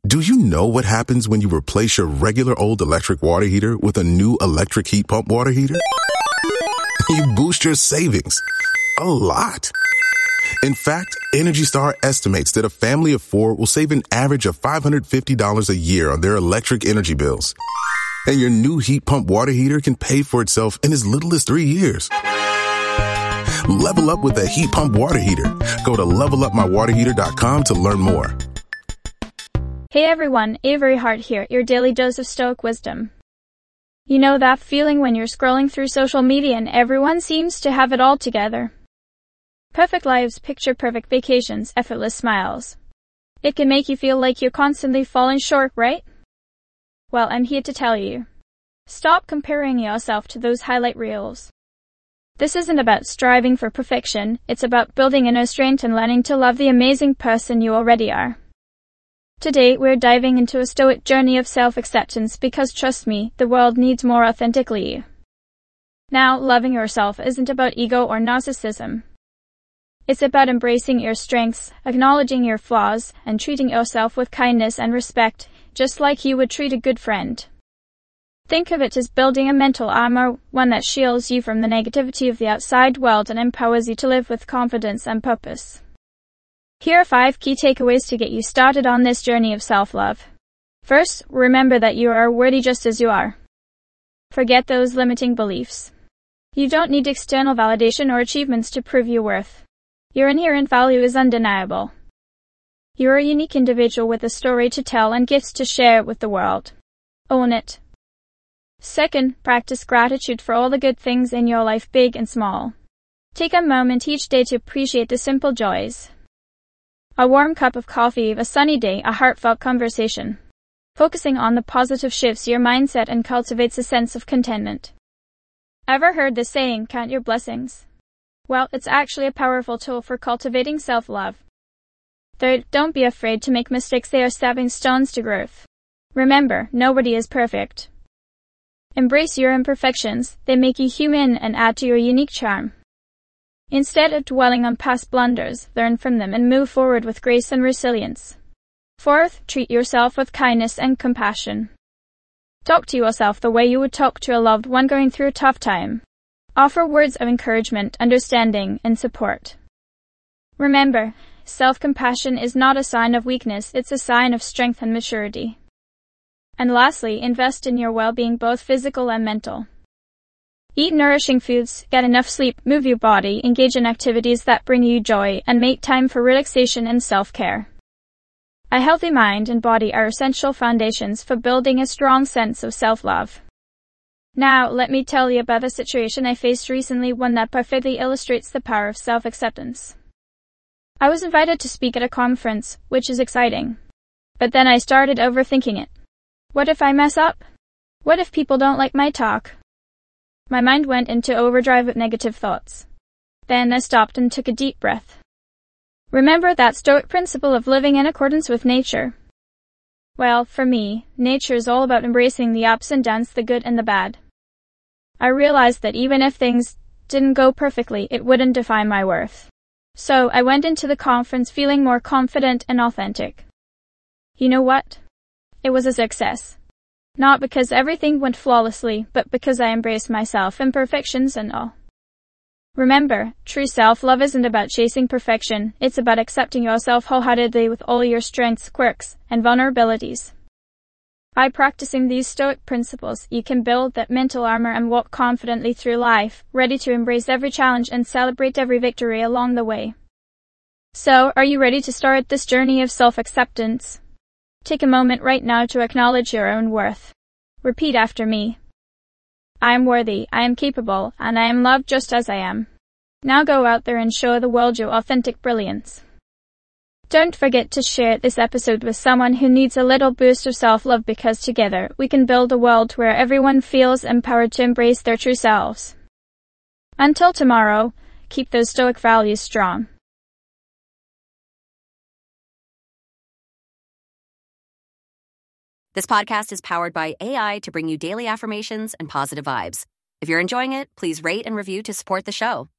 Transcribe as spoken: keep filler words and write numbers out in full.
Do you know what happens when you replace your regular old electric water heater with a new electric heat pump water heater? You boost your savings a lot. In fact, Energy Star estimates that a family of four will save an average of five hundred fifty dollars a year on their electric energy bills. And your new heat pump water heater can pay for itself in as little as three years. Level up with a heat pump water heater. Go to level up my water heater dot com to learn more. Hey everyone, Avery Hart here, your daily dose of Stoic wisdom. You know that feeling when you're scrolling through social media and everyone seems to have it all together? Perfect lives, picture perfect vacations, effortless smiles. It can make you feel like you're constantly falling short, right? Well, I'm here to tell you. Stop comparing yourself to those highlight reels. This isn't about striving for perfection, it's about building inner strength and learning to love the amazing person you already are. Today, we're diving into a stoic journey of self-acceptance because trust me, the world needs more authentically you. Now, loving yourself isn't about ego or narcissism. It's about embracing your strengths, acknowledging your flaws, and treating yourself with kindness and respect, just like you would treat a good friend. Think of it as building a mental armor, one that shields you from the negativity of the outside world and empowers you to live with confidence and purpose. Here are five key takeaways to get you started on this journey of self-love. First, remember that you are worthy just as you are. Forget those limiting beliefs. You don't need external validation or achievements to prove your worth. Your inherent value is undeniable. You're a unique individual with a story to tell and gifts to share with the world. Own it. Second, practice gratitude for all the good things in your life, big and small. Take a moment each day to appreciate the simple joys. A warm cup of coffee, a sunny day, a heartfelt conversation. Focusing on the positive shifts your mindset and cultivates a sense of contentment. Ever heard the saying, count your blessings? Well, it's actually a powerful tool for cultivating self-love. Third, don't be afraid to make mistakes, they are stepping stones to growth. Remember, nobody is perfect. Embrace your imperfections, they make you human and add to your unique charm. Instead of dwelling on past blunders, learn from them and move forward with grace and resilience. Fourth, treat yourself with kindness and compassion. Talk to yourself the way you would talk to a loved one going through a tough time. Offer words of encouragement, understanding, and support. Remember, self-compassion is not a sign of weakness, it's a sign of strength and maturity. And lastly, invest in your well-being, both physical and mental. Eat nourishing foods, get enough sleep, move your body, engage in activities that bring you joy, and make time for relaxation and self-care. A healthy mind and body are essential foundations for building a strong sense of self-love. Now, let me tell you about a situation I faced recently, one that perfectly illustrates the power of self-acceptance. I was invited to speak at a conference, which is exciting. But then I started overthinking it. What if I mess up? What if people don't like my talk? My mind went into overdrive with negative thoughts. Then I stopped and took a deep breath. Remember that Stoic principle of living in accordance with nature? Well, for me, nature is all about embracing the ups and downs, the good and the bad. I realized that even if things didn't go perfectly, it wouldn't define my worth. So I went into the conference feeling more confident and authentic. You know what? It was a success. Not because everything went flawlessly, but because I embraced myself, imperfections and all. Remember, true self-love isn't about chasing perfection, it's about accepting yourself wholeheartedly with all your strengths, quirks, and vulnerabilities. By practicing these Stoic principles, you can build that mental armor and walk confidently through life, ready to embrace every challenge and celebrate every victory along the way. So, are you ready to start this journey of self-acceptance? Take a moment right now to acknowledge your own worth. Repeat after me. I am worthy, I am capable, and I am loved just as I am. Now go out there and show the world your authentic brilliance. Don't forget to share this episode with someone who needs a little boost of self-love, because together we can build a world where everyone feels empowered to embrace their true selves. Until tomorrow, keep those Stoic values strong. This podcast is powered by A I to bring you daily affirmations and positive vibes. If you're enjoying it, please rate and review to support the show.